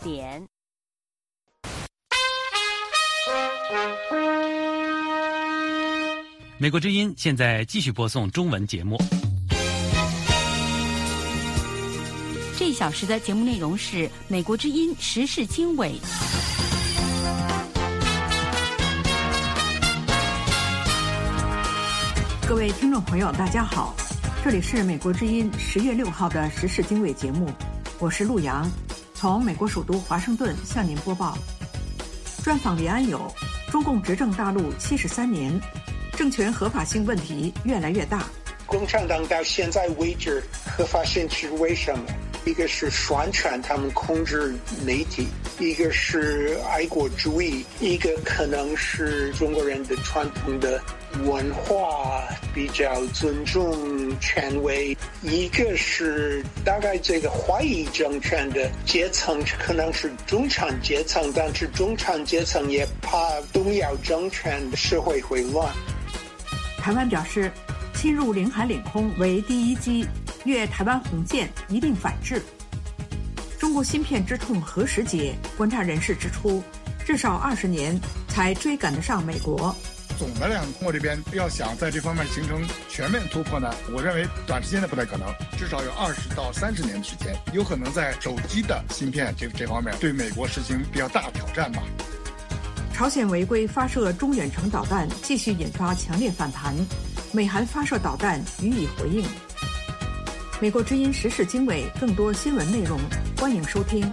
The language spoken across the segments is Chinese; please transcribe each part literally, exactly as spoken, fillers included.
点。 美国之音现在继续播送中文节目。 这一小时的节目内容是美国之音时事经纬。 各位听众朋友大家好，这里是美国之音十月六号的时事经纬节目，我是陆阳，从美国首都华盛顿向您播报。专访李安友，中共执政大陆七十三年，政权合法性问题越来越大。 共产党到现在为止合法性是为什么？一个是宣传他们控制媒体，一个是爱国主义，一个可能是中国人的传统的文化比较尊重权威，一个是大概这个怀疑政权的阶层可能是中产阶层，但是中产阶层也怕动摇政权，社会会乱。 台湾表示侵入领海领空为第一击，越台湾红线一定反制。中国芯片之痛何时解？观察人士指出，至少二十年才追赶得上美国。 总的来讲，中国这边要想在这方面形成全面突破呢，我认为短时间内不太可能，至少有二十到三十年的时间，有可能在手机的芯片这这方面对美国实行比较大的挑战吧。 朝鲜违规发射中远程导弹，继续引发强烈反弹，美韩发射导弹予以回应。美国之音时事经纬，更多新闻内容，欢迎收听。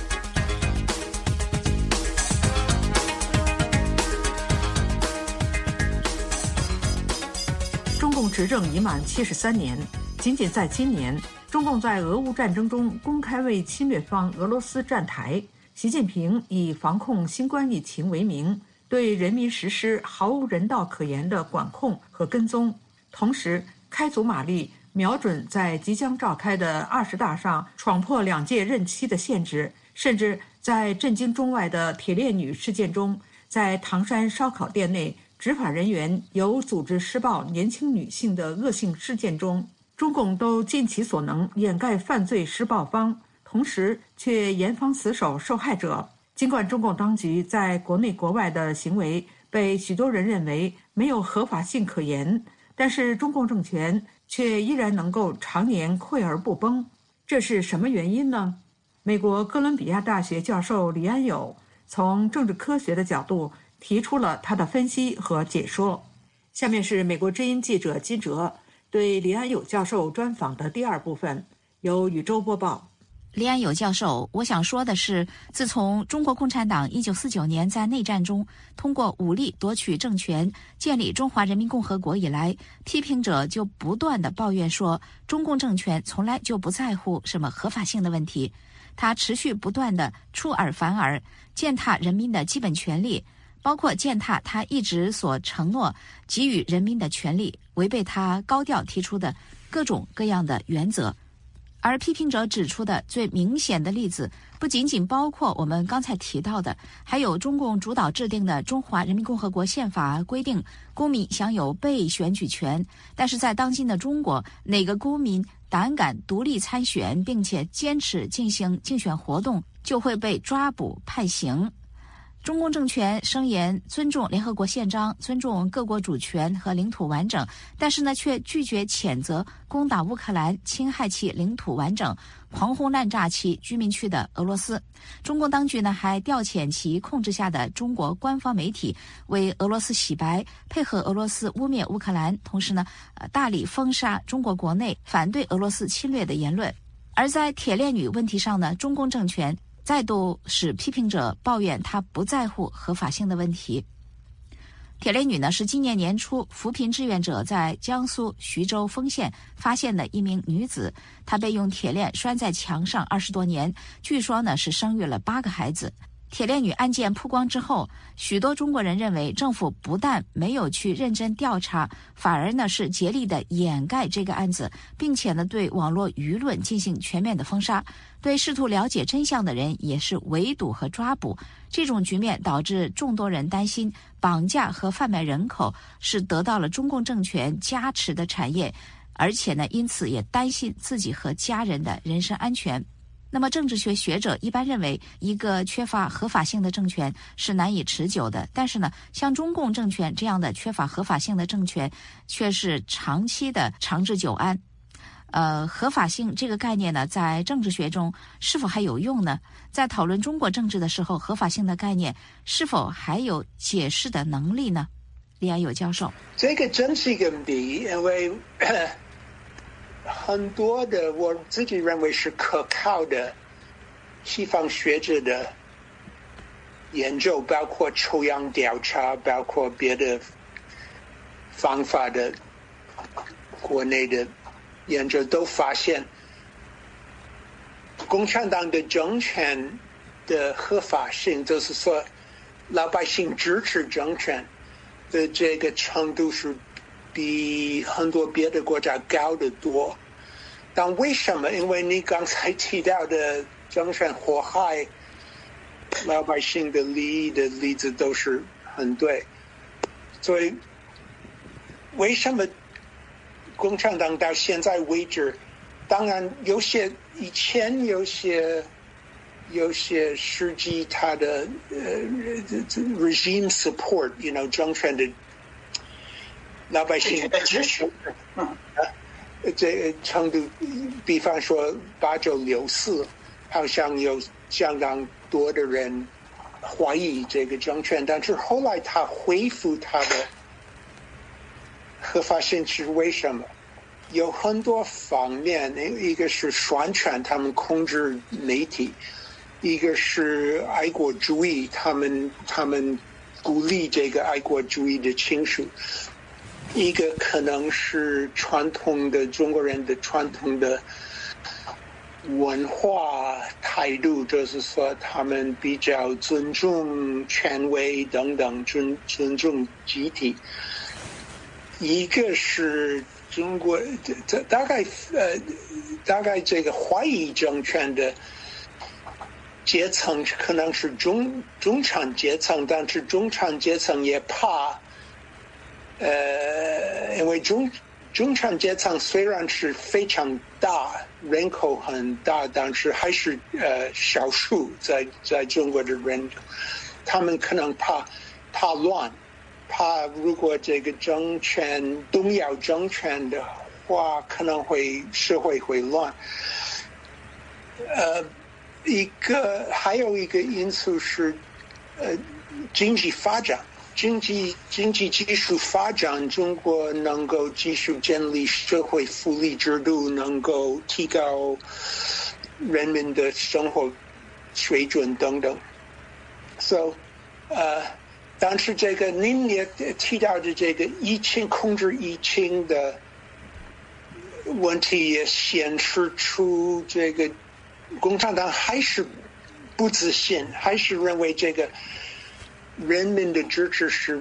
中共执政已满七十三年，仅仅在今年，中共在俄乌战争中公开为侵略方俄罗斯站台。习近平以防控新冠疫情为名，对人民实施毫无人道可言的管控和跟踪，同时开足马力，瞄准在即将召开的二十大上闯破两届任期的限制，甚至在震惊中外的铁链女事件中，在唐山烧烤店内执法人员有组织施暴年轻女性的恶性事件中，中共都尽其所能掩盖犯罪施暴方，同时却严防死守受害者。尽管中共当局在国内国外的行为被许多人认为没有合法性可言，但是中共政权却依然能够常年溃而不崩，这是什么原因呢？美国哥伦比亚大学教授李安友从政治科学的角度提出了他的分析和解说。下面是美国之音记者金哲对李安友教授专访的第二部分，由宇宙播报。 李安友教授，我想说的是，自从中国共产党一九四九年在内战中通过武力夺取政权，建立中华人民共和国以来，批评者就不断地抱怨说，中共政权从来就不在乎什么合法性的问题，他持续不断地出尔反尔，践踏人民的基本权利，包括践踏他一直所承诺给予人民的权利，违背他高调提出的各种各样的原则。而批评者指出的最明显的例子，不仅仅包括我们刚才提到的，还有中共主导制定的《中华人民共和国宪法》规定公民享有被选举权，但是在当今的中国，哪个公民胆敢独立参选，并且坚持进行竞选活动，就会被抓捕判刑。中共政权声言尊重联合国宪章，尊重各国主权和领土完整，但是呢，却拒绝谴责攻打乌克兰、侵害其领土完整、狂轰滥炸其居民区的俄罗斯。中共当局呢，还调遣其控制下的中国官方媒体为俄罗斯洗白，配合俄罗斯污蔑乌克兰，同时呢，呃，大力封杀中国国内反对俄罗斯侵略的言论。而在铁链女问题上呢，中共政权再度使批评者抱怨他不在乎合法性的问题。铁链女呢，是今年年初扶贫志愿者在江苏徐州丰县发现的一名女子，她被用铁链拴在墙上二十多年，据说呢是生育了八个孩子。铁链女案件曝光之后，许多中国人认为政府不但没有去认真调查，反而呢是竭力的掩盖这个案子，并且呢对网络舆论进行全面的封杀，对试图了解真相的人也是围堵和抓捕。这种局面导致众多人担心绑架和贩卖人口是得到了中共政权加持的产业，而且呢因此也担心自己和家人的人身安全。 那么政治学学者一般认为，一个缺乏合法性的政权是难以持久的。但是呢，像中共政权这样的缺乏合法性的政权，却是长期的长治久安。呃，合法性这个概念呢，在政治学中是否还有用呢？在讨论中国政治的时候，合法性的概念是否还有解释的能力呢？李安友教授， 这个真是一个谜，因为很多的我自己认为是可靠的西方学者的研究，包括抽样调查，包括别的方法的国内的研究，都发现共产党的政权的合法性，就是说老百姓支持政权的这个程度是比很多别的国家高得多。但为什么？因为你刚才提到的政权祸害老百姓的利益的例子都是很对，所以为什么共产党到现在为止，当然有些以前有些有些实际他的呃 regime support，you know 政权的老百姓的支持，嗯，这程度，比方说八九六四，好像有相当多的人怀疑这个政权，但是后来他恢复他的合法性是为什么？有很多方面，一个是宣传，他们控制媒体；一个是爱国主义，他们他们鼓励这个爱国主义的情绪；一个可能是传统的中国人的传统的文化态度，就是说他们比较尊重权威等等，尊尊重集体。一个是中国大概呃大概这个怀疑政权的阶层可能是中中产阶层，但是中产阶层也怕，呃，因为中中产阶层虽然是非常大，人口很大，但是还是呃少数在在中国的人，他们可能怕怕乱。怕如果这个政权动摇政权的话，可能会社会会乱。呃，一个还有一个因素是，呃，经济发展，经济经济技术发展，中国能够继续建立社会福利制度，能够提高人民的生活水准等等。So， 呃。但是这个您也提到的这个疫情控制疫情的问题，也显示出这个共产党还是不自信，还是认为这个人民的支持是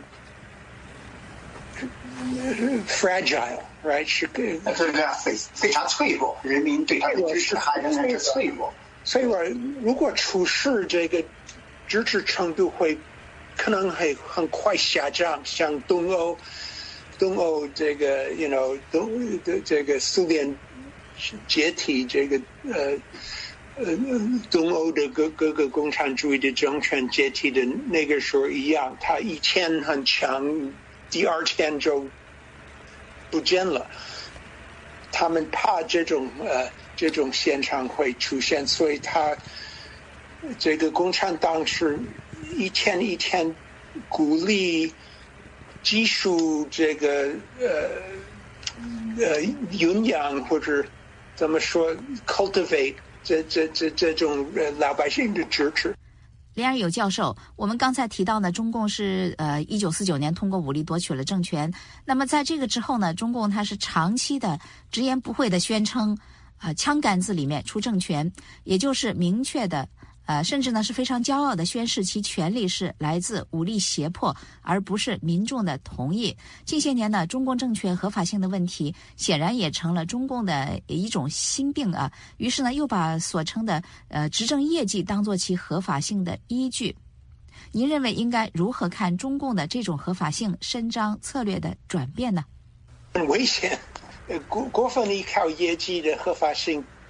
fragile，right？ 是个这个非非常脆弱，人民对他的支持还仍然是脆弱。 所以说，如果出事，这个支持程度会。可能会很快下降，像东欧，东欧这个 ，you know， 东这个苏联解体，这个呃呃东欧的各各个共产主义的政权解体的那个时候一样，他一天很强，第二天就不见了。他们怕这种呃这种现象会出现，所以他这个共产党是。一天一天鼓励技术这个呃呃营养或者怎么说 cultivate 这这这这种呃老百姓的支持。 林尔友教授，我们刚才提到呢，中共是呃一九四九年通过武力夺取了政权。那么在这个之后呢，中共它是长期的直言不讳的宣称，啊、呃、枪杆子里面出政权，也就是明确的。呃，甚至呢是非常骄傲的宣示其权力是来自武力胁迫，而不是民众的同意。近些年呢，中共政权合法性的问题显然也成了中共的一种心病啊。于是呢，又把所称的呃执政业绩当作其合法性的依据。您认为应该如何看中共的这种合法性伸张策略的转变呢？ 很危险，过过分依靠业绩的合法性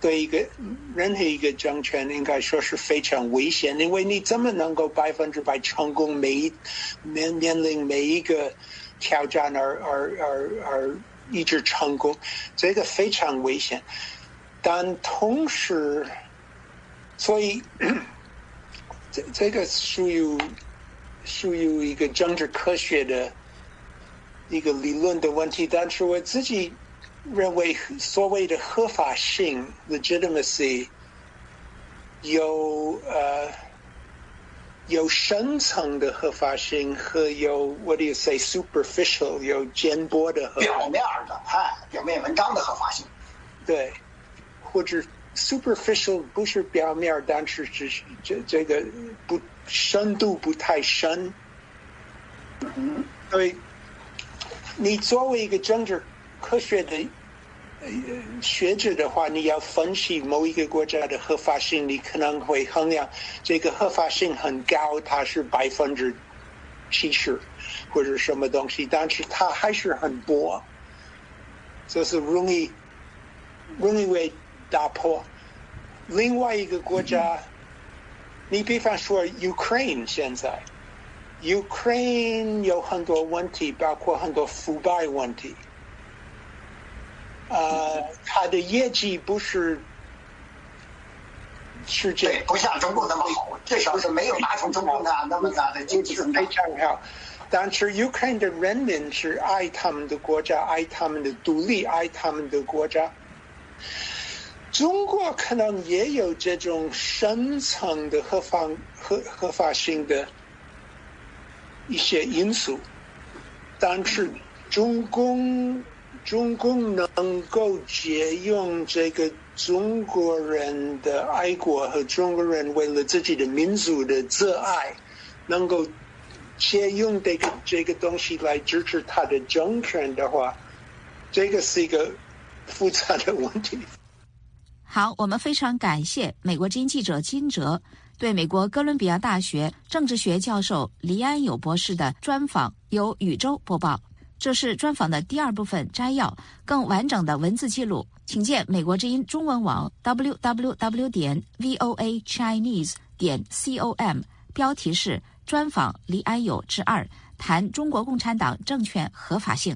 对一个任何一个政权应该说是非常危险，因为你怎么能够百分之百成功，每一面面临每一个挑战而而而而一直成功，这个非常危险。但同时，所以这这个属于属于一个政治科学的一个理论的问题，但是我自己认为所谓的合法性 legitimacy 有呃有深层的合法性和有 what do you say superficial 有尖波的合法性， 表面的哎表面文章的合法性， 对，或者 superficial 不是表面，但是只是这这个不深度不太深。嗯，所以你作为一个政治科学的学者的话，你要分析某一个国家的合法性，你可能会衡量这个合法性很高，它是百分之七十或者什么东西，但是它还是很薄，就是容易容易被打破。另外一个国家，你比方说 Ukraine 现在 Ukraine 有很多问题，包括很多腐败问题。呃，它的业绩不是是这不像中国那么好，至少是没有达成中国的那么大的经济增长。 非常好，但是 Ukraine 的人民是爱他们的国家，爱他们的独立，爱他们的国家。中国可能也有这种深层的合法合合法性的一些因素，但是中共。中共能够借用这个中国人的爱国和中国人为了自己的民族的热爱，能够借用这个这个东西来支持他的政权的话，这个是一个复杂的问题。 好，我们非常感谢美国之音记者金哲对美国哥伦比亚大学政治学教授黎安友博士的专访，由宇宙播报。这是专访的第二部分摘要，更完整的文字记录，请见美国之音中文网 double u double u double u 点 v o a chinese 点 com， 标题是专访黎安友之二，谈中国共产党政权合法性。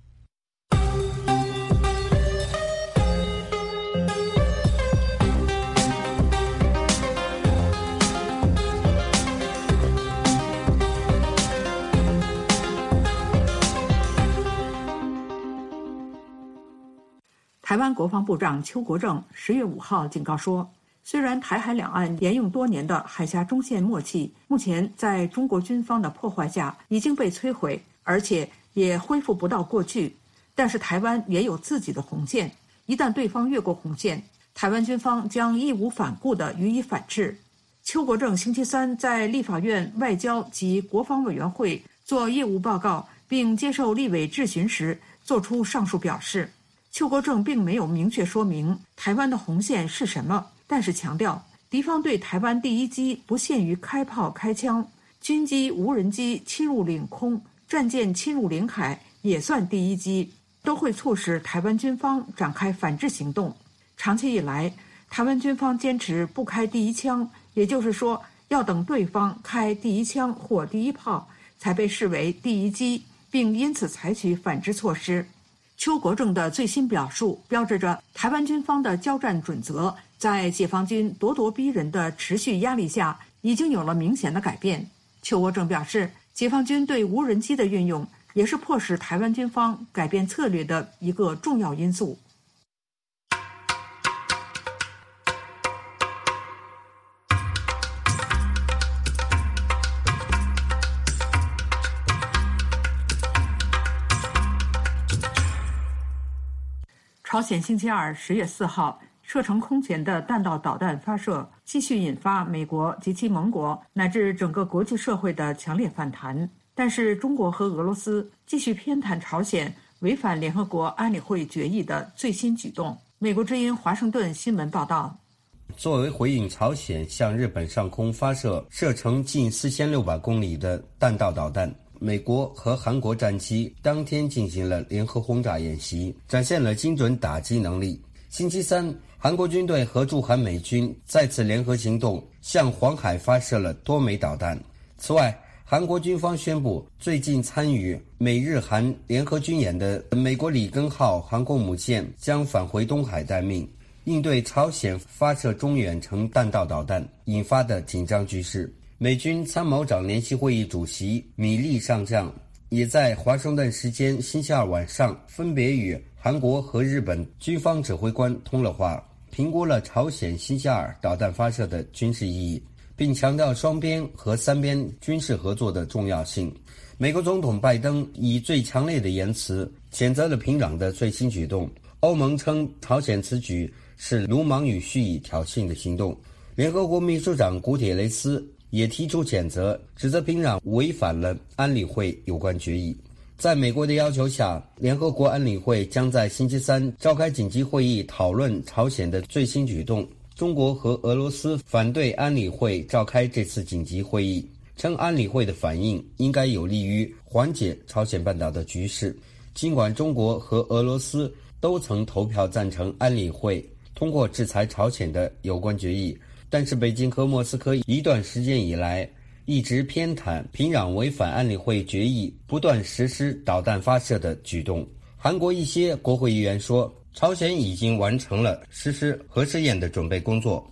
台湾国防部长邱国正十月五号警告说，虽然台海两岸沿用多年的海峡中线默契，目前在中国军方的破坏下已经被摧毁，而且也恢复不到过去，但是台湾也有自己的红线，一旦对方越过红线，台湾军方将义无反顾地予以反制。邱国正星期三在立法院外交及国防委员会做业务报告，并接受立委质询时作出上述表示。邱国正并没有明确说明台湾的红线是什么，但是强调敌方对台湾第一击不限于开炮开枪，军机、无人机侵入领空，战舰侵入领海也算第一击，都会促使台湾军方展开反制行动。长期以来，台湾军方坚持不开第一枪，也就是说要等对方开第一枪或第一炮才被视为第一击，并因此采取反制措施。邱国正的最新表述标志着台湾军方的交战准则在解放军咄咄逼人的持续压力下已经有了明显的改变。邱国正表示，解放军对无人机的运用也是迫使台湾军方改变策略的一个重要因素。朝鲜星期二十月四号射程空前的弹道导弹发射，继续引发美国及其盟国乃至整个国际社会的强烈反弹。但是中国和俄罗斯继续偏袒朝鲜违反联合国安理会决议的最新举动。美国之音华盛顿新闻报道， 作为回应朝鲜向日本上空发射射程近四千六百公里的弹道导弹，美国和韩国战机当天进行了联合轰炸演习，展现了精准打击能力。 星期三，韩国军队和驻韩美军再次联合行动，向黄海发射了多枚导弹。此外，韩国军方宣布，最近参与美日韩联合军演的美国里根号航空母舰将返回东海待命，应对朝鲜发射中远程弹道导弹引发的紧张局势。美军参谋长联席会议主席米利上将也在华盛顿时间星期二晚上分别与韩国和日本军方指挥官通了话，评估了朝鲜星期二导弹发射的军事意义，并强调双边和三边军事合作的重要性。美国总统拜登以最强烈的言辞谴责了平壤的最新举动，欧盟称朝鲜此举是鲁莽与蓄意挑衅的行动。联合国秘书长古铁雷斯也提出谴责，指责平壤违反了安理会有关决议。在美国的要求下，联合国安理会将在星期三召开紧急会议，讨论朝鲜的最新举动。中国和俄罗斯反对安理会召开这次紧急会议，称安理会的反应应该有利于缓解朝鲜半岛的局势。尽管中国和俄罗斯都曾投票赞成安理会通过制裁朝鲜的有关决议，但是北京和莫斯科一段时间以来一直偏袒平壤违反安理会决议，不断实施导弹发射的举动。韩国一些国会议员说，朝鲜已经完成了实施核试验的准备工作。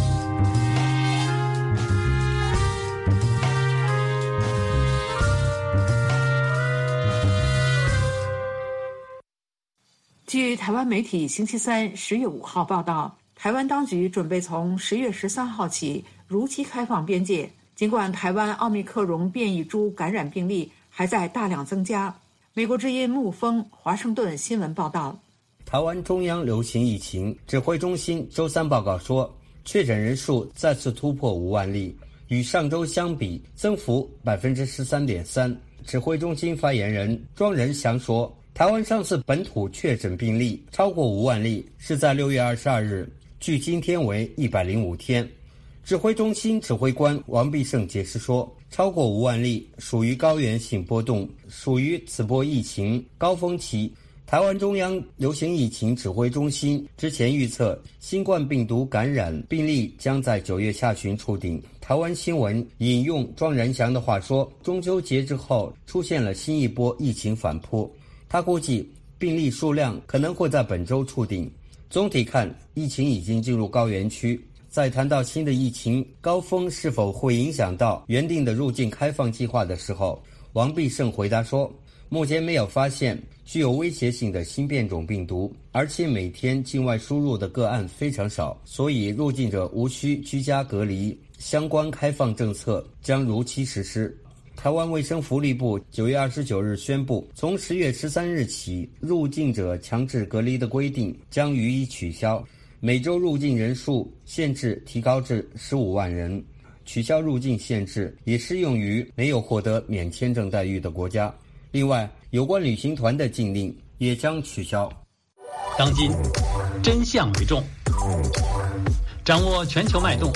据台湾媒体星期三十月五号报道，台湾当局准备从十月十三号起如期开放边界，尽管台湾奥密克戎变异株感染病例还在大量增加。美国之音沐风华盛顿新闻报道， 台湾中央流行疫情指挥中心周三报告说，确诊人数再次突破五万例，与上周相比增幅 百分之十三点三。 指挥中心发言人庄仁祥说，台湾上次本土确诊病例超过五万例是在六月二十二日，距今天为一百零五天。指挥中心指挥官王必胜解释说，超过五万例属于高原性波动，属于此波疫情高峰期。台湾中央流行疫情指挥中心之前预测，新冠病毒感染病例将在九月下旬触顶。台湾新闻引用庄仁祥的话说，中秋节之后出现了新一波疫情反扑，他估计病例数量可能会在本周触顶。总体看，疫情已经进入高原区。在谈到新的疫情高峰是否会影响到原定的入境开放计划的时候，王必胜回答说，目前没有发现具有威胁性的新变种病毒，而且每天境外输入的个案非常少，所以入境者无需居家隔离，相关开放政策将如期实施。台湾卫生福利部九月二十九日宣布，从十月十三日起，入境者强制隔离的规定将予以取消，每周入境人数限制提高至十五万人，取消入境限制也适用于没有获得免签证待遇的国家。另外，有关旅行团的禁令也将取消。 当今真相为重，掌握全球脉动，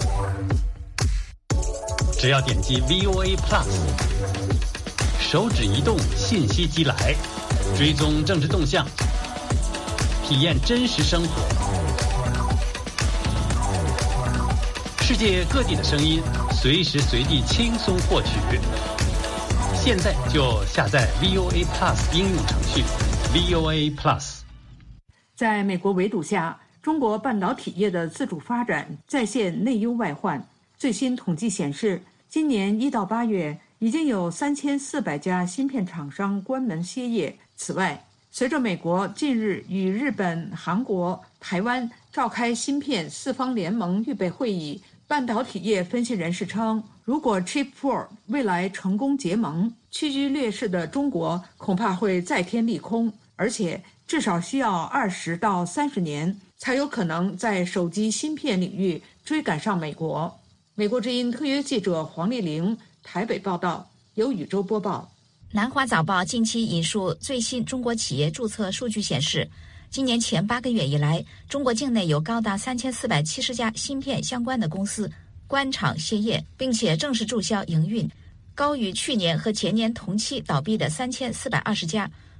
只要点击 V O A Plus， 手指移动，信息即来，追踪政治动向，体验真实生活。世界各地的声音，随时随地轻松获取。现在就下载 V O A Plus 应用程序 V O A Plus。 在美国围堵下，中国半导体业的自主发展再现内忧外患。最新统计显示，今年一到八月已经有三千四百家芯片厂商关门歇业。此外，随着美国近日与日本、韩国、台湾召开芯片四方联盟预备会议，半导体业分析人士称，如果 Chip 四 未来成功结盟，屈居劣势的中国恐怕会再添利空，而且至少需要二十到三十年才有可能在手机芯片领域追赶上美国。美国之音特约记者黄丽玲台北报道，由宇宙播报。 南华早报近期引述最新中国企业注册数据显示，今年前八个月以来，中国境内有高达三千四百七十家芯片相关的公司关厂歇业，并且正式注销营运，高于去年和前年同期倒闭的三千四百二十家，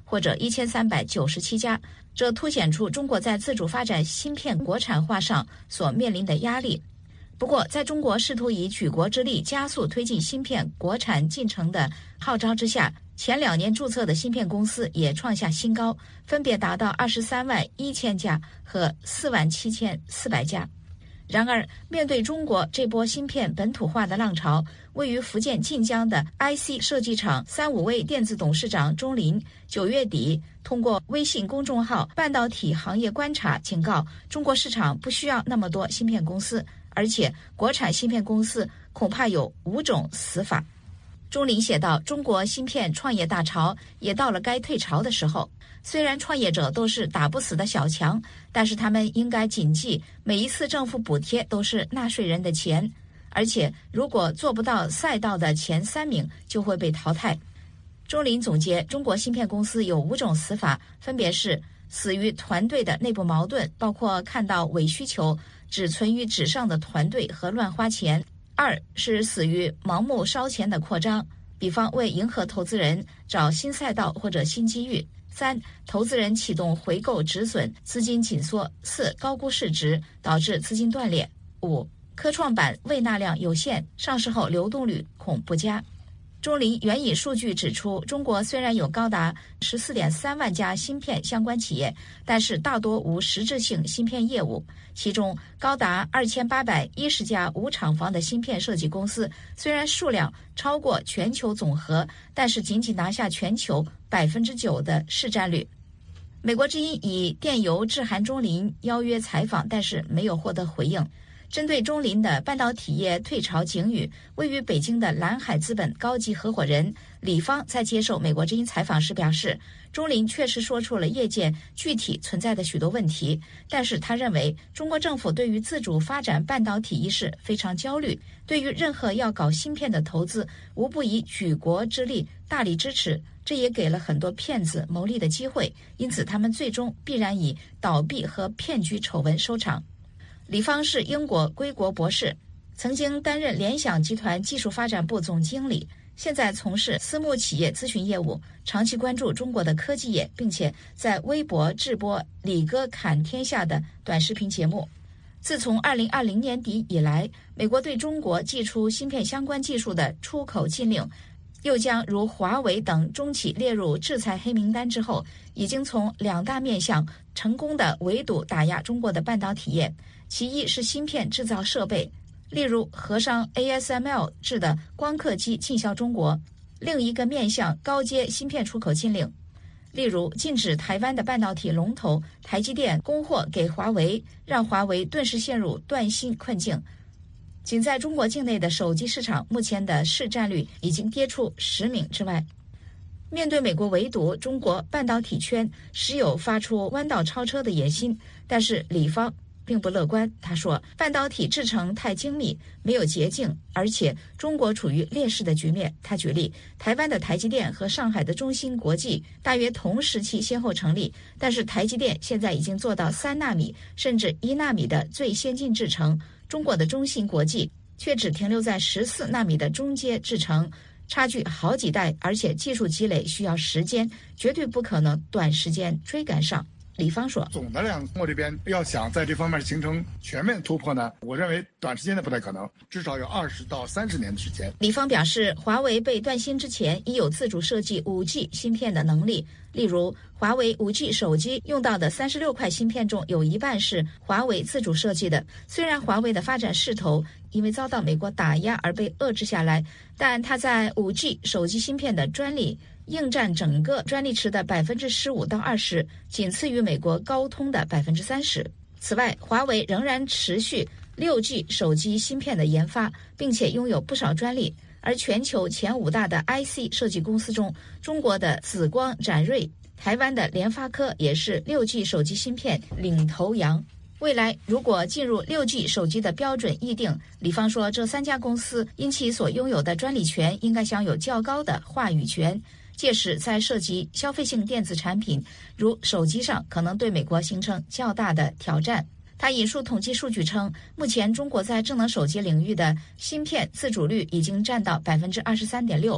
或者一千三百九十七家，这凸显出中国在自主发展芯片国产化上所面临的压力。不过，在中国试图以举国之力加速推进芯片国产进程的号召之下，前两年注册的芯片公司也创下新高，分别达到二十三万一千家和四万七千四百家。然而，面对中国这波芯片本土化的浪潮，位于福建晋江的 I C 设计厂三五位电子董事长钟林九月底通过微信公众号“半导体行业观察”警告，中国市场不需要那么多芯片公司，而且国产芯片公司恐怕有五种死法。钟林写道，中国芯片创业大潮也到了该退潮的时候。虽然创业者都是打不死的小强，但是他们应该谨记，每一次政府补贴都是纳税人的钱，而且如果做不到赛道的前三名，就会被淘汰。钟林总结，中国芯片公司有五种死法，分别是死于团队的内部矛盾，包括看到伪需求只存于纸上的团队和乱花钱；二是死于盲目烧钱的扩张，比方为迎合投资人找新赛道或者新机遇；三、投资人启动回购止损，资金紧缩；四、高估市值导致资金断裂；五、科创板未纳量有限，上市后流动率恐不佳。钟林援引数据指出，中国虽然有高达 十四点三万家芯片相关企业，但是大多无实质性芯片业务，其中高达二千八百一十家无厂房的芯片设计公司，虽然数量超过全球总和，但是仅仅拿下全球 百分之九 的市占率。美国之音以电邮致函钟林邀约采访，但是没有获得回应。针对钟林的半导体业退潮警语，位于北京的蓝海资本高级合伙人李芳在接受美国之音采访时表示，钟林确实说出了业界具体存在的许多问题，但是他认为中国政府对于自主发展半导体一事非常焦虑，对于任何要搞芯片的投资，无不以举国之力大力支持，这也给了很多骗子牟利的机会，因此他们最终必然以倒闭和骗局丑闻收场。李芳是英国归国博士，曾经担任联想集团技术发展部总经理，现在从事私募企业咨询业务，长期关注中国的科技业，并且在微博直播李哥侃天下的短视频节目。自从二零二零年底以来，美国对中国祭出芯片相关技术的出口禁令，又将如华为等中企列入制裁黑名单之后，已经从两大面向成功的围堵打压中国的半导体业。其一是芯片制造设备，例如荷商 A S M L 制的光刻机进销中国；另一个面向高阶芯片出口禁令，例如禁止台湾的半导体龙头台积电供货给华为，让华为顿时陷入断芯困境。仅在中国境内的手机市场，目前的市占率已经跌出十名之外。面对美国围堵，中国半导体圈时有发出弯道超车的野心，但是李芳并不乐观。他说，半导体制程太精密，没有捷径，而且中国处于劣势的局面。他举例，台湾的台积电和上海的中芯国际大约同时期先后成立，但是台积电现在已经做到三纳米甚至一纳米的最先进制程，中国的中芯国际却只停留在十四纳米的中阶制程，差距好几代，而且技术积累需要时间，绝对不可能短时间追赶上。李芳说， 总的两国这边要想在这方面形成全面突破呢，我认为短时间内不太可能，至少有二十到三十年的时间。 李芳表示，华为被断芯之前已有自主设计 五 G 芯片的能力，例如华为 五 G 手机用到的三十六块芯片中有一半是华为自主设计的。虽然华为的发展势头因为遭到美国打压而被遏制下来，但它在 五 G 手机芯片的专利应占整个专利池的 百分之十五到二十， 仅次于美国高通的 百分之三十。 此外，华为仍然持续 六 G 手机芯片的研发，并且拥有不少专利。而全球前五大的 I C 设计公司中，中国的紫光展锐、台湾的联发科也是 六 G 手机芯片领头羊。未来如果进入 六 G 手机的标准议定，李芳说，这三家公司因其所拥有的专利权应该享有较高的话语权，届时在涉及消费性电子产品如手机上，可能对美国形成较大的挑战。他引述统计数据称，目前中国在智能手机领域的芯片自主率已经占到 百分之二十三点六，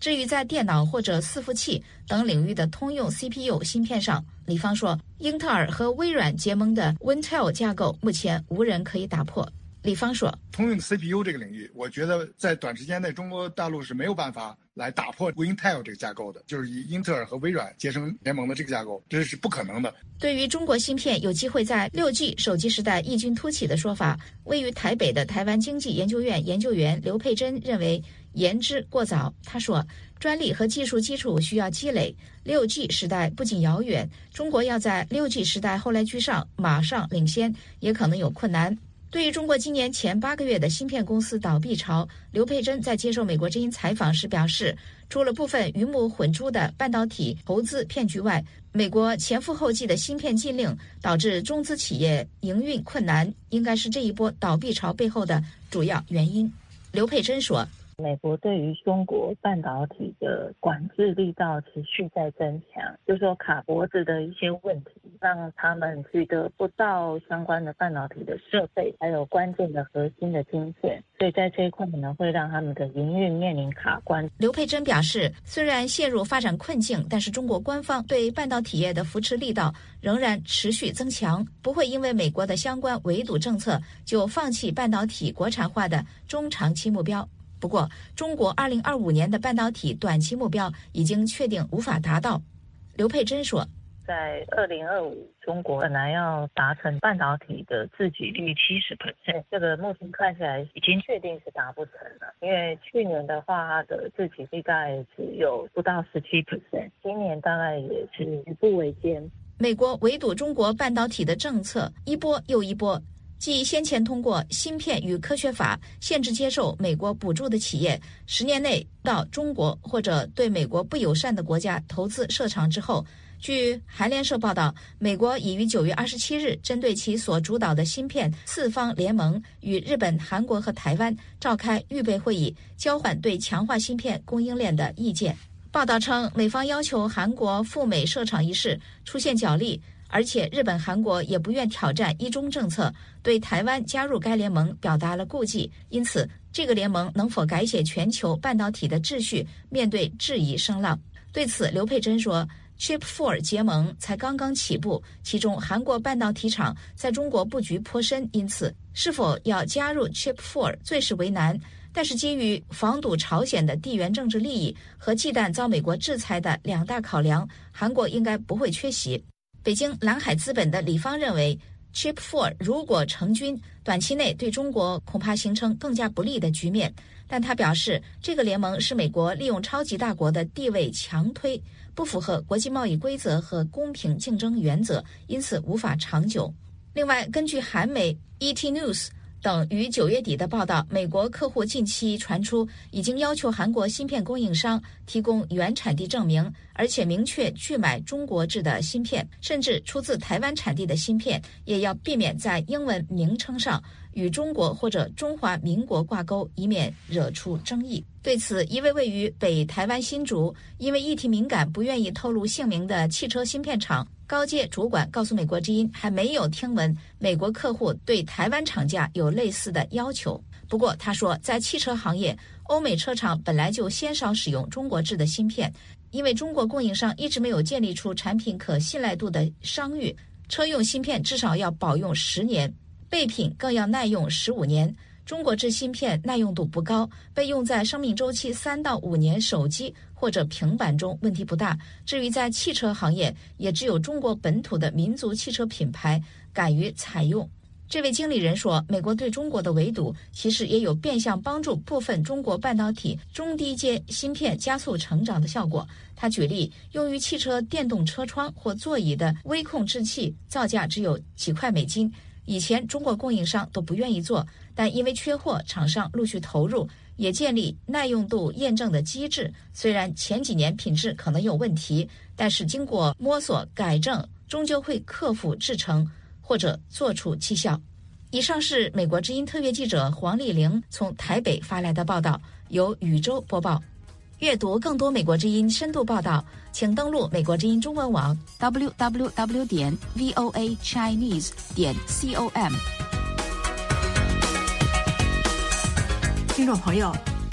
至于在电脑或者伺服器等领域的通用 C P U 芯片上，李芳说，英特尔和微软结盟的 Intel 架构目前无人可以打破。李芳说， 通用 C P U 这个领域，我觉得在短时间内中国大陆是没有办法来打破 Intel 这个架构的，就是以英特尔和微软结成联盟的这个架构，这是不可能的。 对于中国芯片有机会在 六 G 手机时代异军突起的说法，位于台北的台湾经济研究院研究员刘佩珍认为言之过早。他说，专利和技术基础需要积累， 六 G 时代不仅遥远，中国要在 六 G 时代后来居上，马上领先也可能有困难。对于中国今年前八个月的芯片公司倒闭潮，刘佩珍在接受美国之音采访时表示，除了部分鱼目混珠的半导体投资骗局外，美国前赴后继的芯片禁令导致中资企业营运困难，应该是这一波倒闭潮背后的主要原因。刘佩珍说， 美国对于中国半导体的管制力道持续在增强，就是说卡脖子的一些问题，让他们取得不到相关的半导体的设备，还有关键的核心的晶片，所以在这一块可能会让他们的营运面临卡关。 刘佩珍表示，虽然陷入发展困境，但是中国官方对半导体业的扶持力道仍然持续增强，不会因为美国的相关围堵政策就放弃半导体国产化的中长期目标。不过，中国二零二五年的半导体短期目标已经确定无法达到。刘佩珍说， 在二零二五，中国本来要达成半导体的自给率 百分之七十， 这个目前看起来已经确定是达不成了。因为去年的话，它的自给率大概只有不到 百分之十七， 今年大概也是举步维艰。 美国围堵中国半导体的政策一波又一波，继先前通过芯片与科学法限制接受美国补助的企业十年内到中国或者对美国不友善的国家投资设厂之后，据韩联社报道，美国已于九月二十七日针对其所主导的芯片四方联盟与日本、韩国和台湾召开预备会议，交换对强化芯片供应链的意见。报道称，美方要求韩国赴美设厂一事出现角力，而且日本、韩国也不愿挑战一中政策，对台湾加入该联盟表达了顾忌。因此，这个联盟能否改写全球半导体的秩序，面对质疑声浪。对此，刘佩珍说， Chip 四 结盟才刚刚起步，其中韩国半导体厂在中国布局颇深，因此是否要加入 Chip 四 最是为难。但是基于防堵朝鲜的地缘政治利益和忌惮遭美国制裁的两大考量，韩国应该不会缺席。北京蓝海资本的李芳认为， Chip 四 如果成军，短期内对中国恐怕形成更加不利的局面。但他表示，这个联盟是美国利用超级大国的地位强推，不符合国际贸易规则和公平竞争原则，因此无法长久。另外，根据韩媒 E T News 等于九月底的报道，美国客户近期传出已经要求韩国芯片供应商提供原产地证明，而且明确拒买中国制的芯片，甚至出自台湾产地的芯片也要避免在英文名称上与中国或者中华民国挂钩，以免惹出争议。对此，一位位于北台湾新竹因为议题敏感不愿意透露姓名的汽车芯片厂高阶主管告诉美国之音，还没有听闻美国客户对台湾厂家有类似的要求。不过他说，在汽车行业，欧美车厂本来就鲜少使用中国制的芯片，因为中国供应商一直没有建立出产品可信赖度的商誉，车用芯片至少要保用十年，备品更要耐用十五年。中国制芯片耐用度不高，被用在生命周期三到五年手机或者平板中问题不大。至于在汽车行业，也只有中国本土的民族汽车品牌敢于采用。这位经理人说，美国对中国的围堵其实也有变相帮助部分中国半导体中低阶芯片加速成长的效果。他举例，用于汽车电动车窗或座椅的微控制器造价只有几块美金，以前中国供应商都不愿意做，但因为缺货，厂商陆续投入，也建立耐用度验证的机制。虽然前几年品质可能有问题，但是经过摸索改正，终究会克服制程或者做出绩效。以上是美国之音特约记者黄丽玲从台北发来的报道，由宇宙播报。阅读更多美国之音深度报道，请登录美国之音中文网 double u double u double u 点 v o a chinese 点 com。 听众朋友，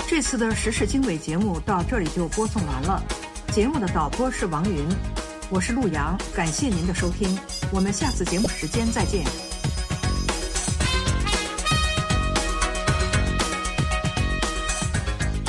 这次的时事经纬节目到这里就播送完了。节目的导播是王云，我是陆阳，感谢您的收听，我们下次节目时间再见。